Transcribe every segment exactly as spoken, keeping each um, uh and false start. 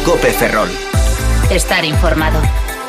Cope Ferrol. Estar informado.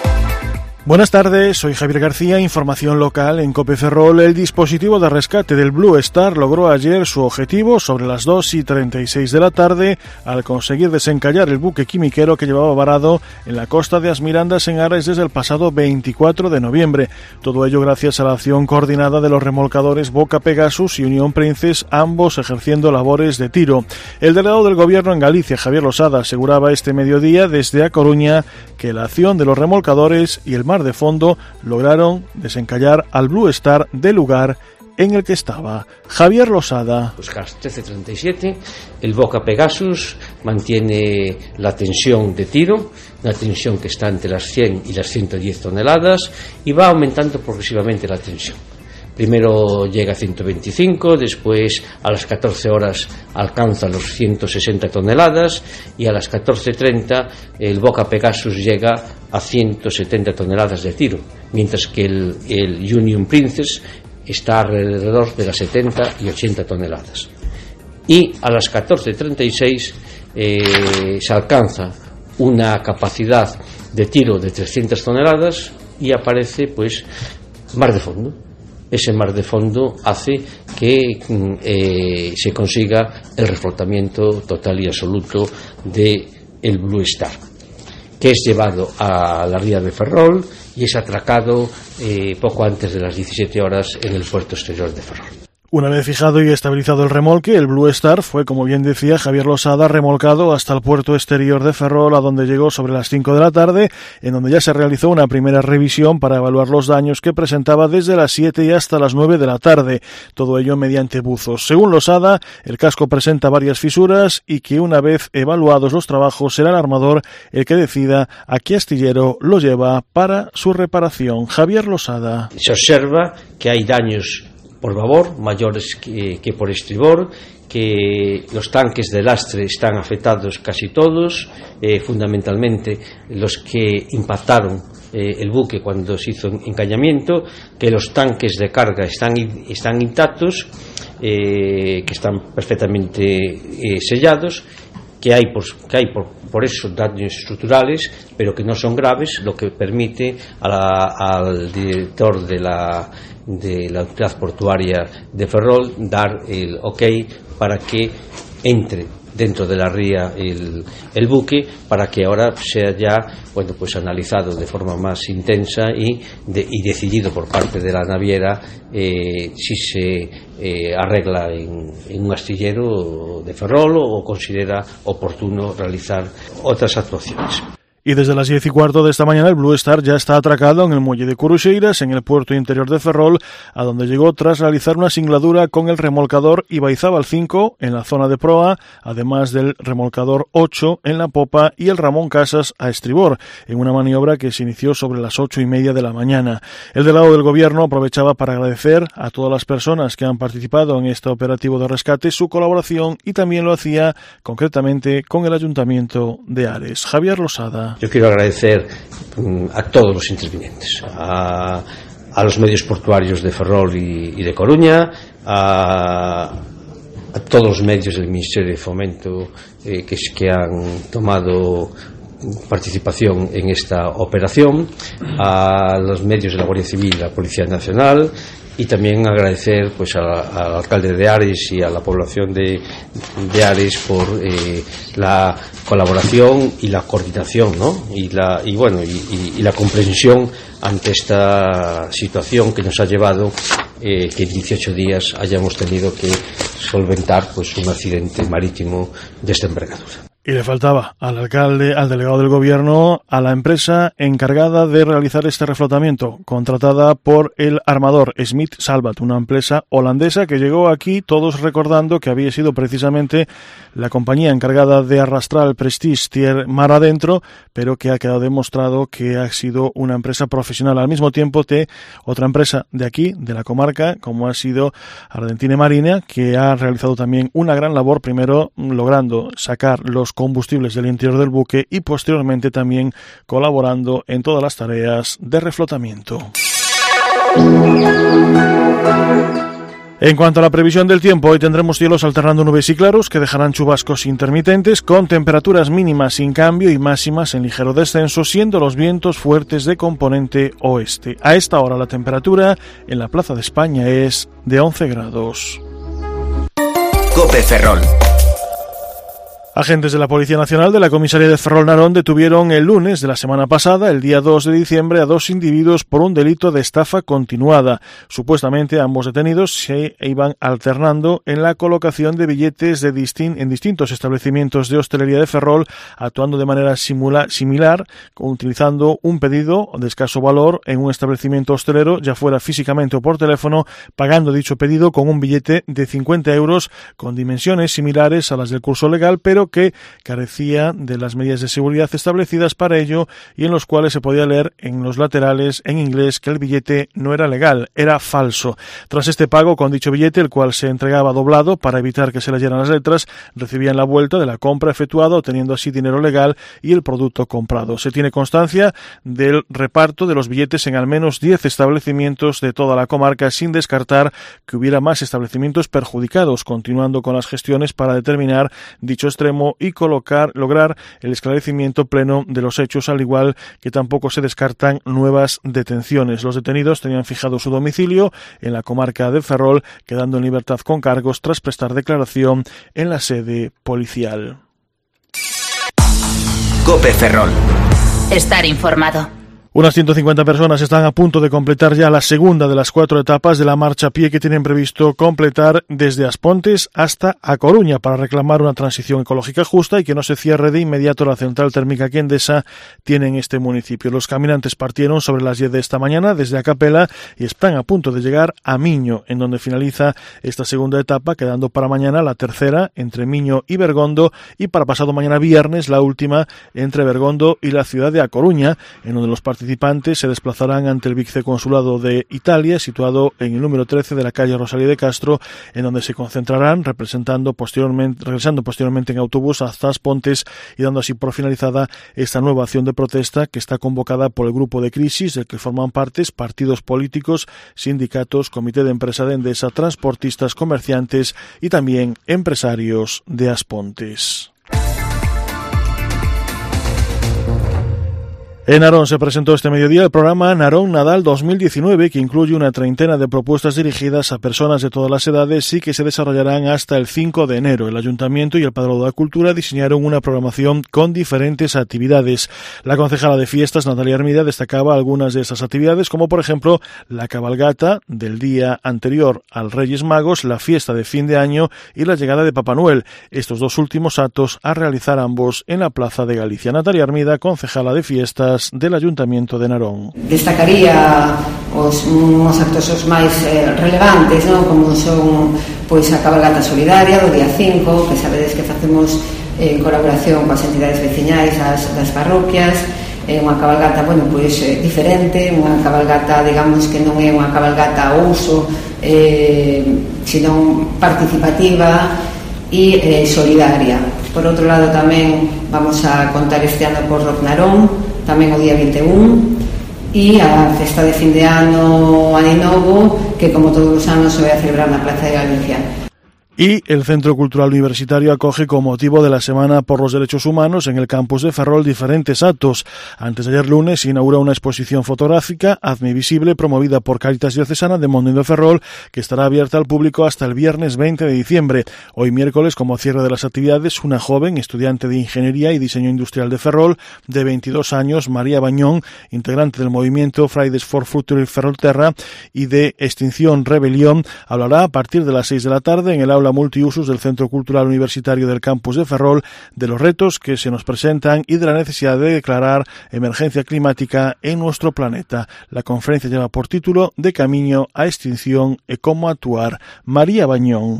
Buenas tardes, soy Javier García, información local en Cope Ferrol. El dispositivo de rescate del Blue Star logró ayer su objetivo sobre las dos y treinta y seis de la tarde al conseguir desencallar el buque quimiquero que llevaba varado en la costa de As Mirandas en Ares desde el pasado veinticuatro de noviembre. Todo ello gracias a la acción coordinada de los remolcadores Boca Pegasus y Unión Princess, ambos ejerciendo labores de tiro. El delegado del Gobierno en Galicia, Javier Losada, aseguraba este mediodía desde A Coruña que la acción de los remolcadores y el mar de fondo lograron desencallar al Blue Star del lugar en el que estaba. Javier Losada. Pues a las trece treinta y siete el Boca Pegasus mantiene la tensión de tiro, una tensión que está entre las cien y las ciento diez toneladas y va aumentando progresivamente la tensión. Primero llega a ciento veinticinco, después a las catorce horas alcanza los ciento sesenta toneladas y a las catorce treinta el Boca Pegasus llega a ciento setenta toneladas de tiro, mientras que el, el Union Princess está alrededor de las setenta y ochenta toneladas. Y a las catorce treinta y seis eh, se alcanza una capacidad de tiro de trescientas toneladas y aparece pues mar de fondo. Ese mar de fondo hace que eh, se consiga el reflotamiento total y absoluto de el Blue Star, que es llevado a la ría de Ferrol y es atracado eh, poco antes de las diecisiete horas en el puerto exterior de Ferrol. Una vez fijado y estabilizado el remolque, el Blue Star fue, como bien decía Javier Losada, remolcado hasta el puerto exterior de Ferrol, a donde llegó sobre las cinco de la tarde, en donde ya se realizó una primera revisión para evaluar los daños que presentaba desde las siete y hasta las nueve de la tarde, todo ello mediante buzos. Según Losada, el casco presenta varias fisuras y que una vez evaluados los trabajos será el armador el que decida a qué astillero lo lleva para su reparación. Javier Losada. Se observa que hay daños por babor, mayores que, que por estribor, que los tanques de lastre están afectados casi todos, eh, fundamentalmente los que impactaron eh, el buque cuando se hizo encañamiento, que los tanques de carga están, están intactos, eh, que están perfectamente eh, sellados, que hay, por, que hay por, por eso daños estructurales, pero que no son graves, lo que permite a la, al director de la de la autoridad portuaria de Ferrol dar el ok para que entre dentro de la ría el, el buque, para que ahora sea ya bueno pues analizado de forma más intensa y, de, y decidido por parte de la naviera eh, si se eh, arregla en, en un astillero de Ferrol o considera oportuno realizar otras actuaciones. Y desde las diez y cuarto de esta mañana el Blue Star ya está atracado en el muelle de Curuxeiras, en el puerto interior de Ferrol, a donde llegó tras realizar una singladura con el remolcador Ibaizábal cinco en la zona de proa, además del remolcador ocho en la popa y el Ramón Casas a estribor, en una maniobra que se inició sobre las ocho y media de la mañana. El delegado del Gobierno aprovechaba para agradecer a todas las personas que han participado en este operativo de rescate su colaboración y también lo hacía concretamente con el Ayuntamiento de Ares. Javier Losada. Yo quiero agradecer a todos los intervinientes, a, a los medios portuarios de Ferrol y, y de Coruña, a, a todos los medios del Ministerio de Fomento eh, que, que han tomado participación en esta operación, a los medios de la Guardia Civil y la Policía Nacional, y también agradecer pues a, al alcalde de Ares y a la población de, de Ares por eh, la colaboración y la coordinación, ¿no? y la y bueno y, y, y la comprensión ante esta situación que nos ha llevado eh, que en dieciocho días hayamos tenido que solventar pues un accidente marítimo de esta envergadura. Y le faltaba al alcalde, al delegado del Gobierno, a la empresa encargada de realizar este reflotamiento, contratada por el armador Smith Salvat, una empresa holandesa que llegó aquí, todos recordando que había sido precisamente la compañía encargada de arrastrar el Prestige Tier mar adentro, pero que ha quedado demostrado que ha sido una empresa profesional al mismo tiempo que otra empresa de aquí, de la comarca, como ha sido Ardentine Marina, que ha realizado también una gran labor, primero logrando sacar los combustibles del interior del buque y posteriormente también colaborando en todas las tareas de reflotamiento. En cuanto a la previsión del tiempo, hoy tendremos cielos alternando nubes y claros que dejarán chubascos intermitentes con temperaturas mínimas sin cambio y máximas en ligero descenso, siendo los vientos fuertes de componente oeste. A esta hora la temperatura en la Plaza de España es de once grados. COPE Ferrol. Agentes de la Policía Nacional de la Comisaría de Ferrol-Narón detuvieron el lunes de la semana pasada, el día dos de diciembre, a dos individuos por un delito de estafa continuada. Supuestamente ambos detenidos se iban alternando en la colocación de billetes de distin- en distintos establecimientos de hostelería de Ferrol, actuando de manera simula- similar, utilizando un pedido de escaso valor en un establecimiento hostelero, ya fuera físicamente o por teléfono, pagando dicho pedido con un billete de cincuenta euros con dimensiones similares a las del curso legal, pero que carecía de las medidas de seguridad establecidas para ello y en los cuales se podía leer en los laterales en inglés que el billete no era legal, era falso. Tras este pago con dicho billete, el cual se entregaba doblado para evitar que se leyeran las letras, recibían la vuelta de la compra efectuada, obteniendo así dinero legal y el producto comprado. Se tiene constancia del reparto de los billetes en al menos diez establecimientos de toda la comarca, sin descartar que hubiera más establecimientos perjudicados, continuando con las gestiones para determinar dicho extremo y colocar, lograr el esclarecimiento pleno de los hechos, al igual que tampoco se descartan nuevas detenciones. Los detenidos tenían fijado su domicilio en la comarca de Ferrol, quedando en libertad con cargos tras prestar declaración en la sede policial. COPE Ferrol. Estar informado. Unas ciento cincuenta personas están a punto de completar ya la segunda de las cuatro etapas de la marcha a pie que tienen previsto completar desde Aspontes hasta A Coruña para reclamar una transición ecológica justa y que no se cierre de inmediato la central térmica que Endesa tiene en este municipio. Los caminantes partieron sobre las diez de esta mañana desde Acapela y están a punto de llegar a Miño, en donde finaliza esta segunda etapa, quedando para mañana la tercera entre Miño y Bergondo y para pasado mañana viernes la última entre Bergondo y la ciudad de A Coruña, en donde los participantes participantes se desplazarán ante el viceconsulado de Italia, situado en el número trece de la calle Rosalía de Castro, en donde se concentrarán representando posteriormente, regresando posteriormente en autobús hasta Aspontes y dando así por finalizada esta nueva acción de protesta que está convocada por el grupo de crisis del que forman partes partidos políticos, sindicatos, comité de empresa de Endesa, transportistas, comerciantes y también empresarios de Aspontes. En Narón se presentó este mediodía el programa Narón Nadal dos mil diecinueve, que incluye una treintena de propuestas dirigidas a personas de todas las edades y que se desarrollarán hasta el cinco de enero. El Ayuntamiento y el Padrón de la Cultura diseñaron una programación con diferentes actividades. La concejala de fiestas, Natalia Hermida, destacaba algunas de estas actividades, como por ejemplo la cabalgata del día anterior al Reyes Magos, la fiesta de fin de año y la llegada de Papá Noel. Estos dos últimos actos a realizar ambos en la Plaza de Galicia. Natalia Hermida, concejala de fiestas del Ayuntamiento de Narón. Destacaría os, uns actos os máis eh, relevantes, non? Como son pois a cabalgata solidaria do día cinco, que sabedes que facemos eh, en colaboración coas entidades veciñais das, das parroquias. É unha cabalgata, bueno, pois eh, diferente, unha cabalgata, digamos que non é unha cabalgata a uso, eh, sino participativa e eh, solidaria. Por outro lado, tamén vamos a contar este ano por Rock Narón, tamén o día vinte e un, e a festa de fin de ano Ano Novo, que como todos os anos se vai a celebrar na Plaza de Galicia. Y el Centro Cultural Universitario acoge con motivo de la Semana por los Derechos Humanos en el campus de Ferrol diferentes actos. Antes de ayer lunes se inaugura una exposición fotográfica, Hazme Visible, promovida por Cáritas Diocesana de Mondino de Ferrol, que estará abierta al público hasta el viernes veinte de diciembre. Hoy miércoles, como cierre de las actividades, una joven estudiante de Ingeniería y Diseño Industrial de Ferrol, de veintidós años, María Bañón, integrante del movimiento Fridays for Future Ferrolterra y de Extinción Rebelión, hablará a partir de las seis de la tarde en el aula multiusos del Centro Cultural Universitario del campus de Ferrol, de los retos que se nos presentan y de la necesidad de declarar emergencia climática en nuestro planeta. La conferencia lleva por título De Camiño a Extinción e cómo actuar. María Bañón.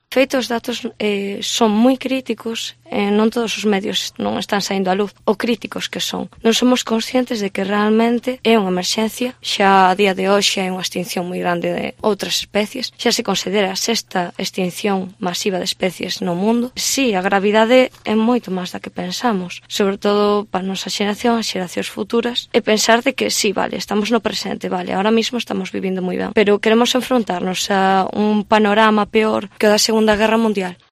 Feito, os datos eh, son moi críticos, eh, non todos os medios non están saindo á luz, o críticos que son. Non somos conscientes de que realmente é unha emerxencia, xa a día de hoxe hai unha extinción moi grande de outras especies, xa se considera a sexta extinción masiva de especies no mundo. Si, a gravidade é moito máis da que pensamos, sobre todo para a nosa xeración, as xeracións futuras, e pensar de que si, vale, estamos no presente, vale, ahora mismo estamos vivindo moi ben, pero queremos enfrontarnos a un panorama peor que o da Segunda Guerra Mundial.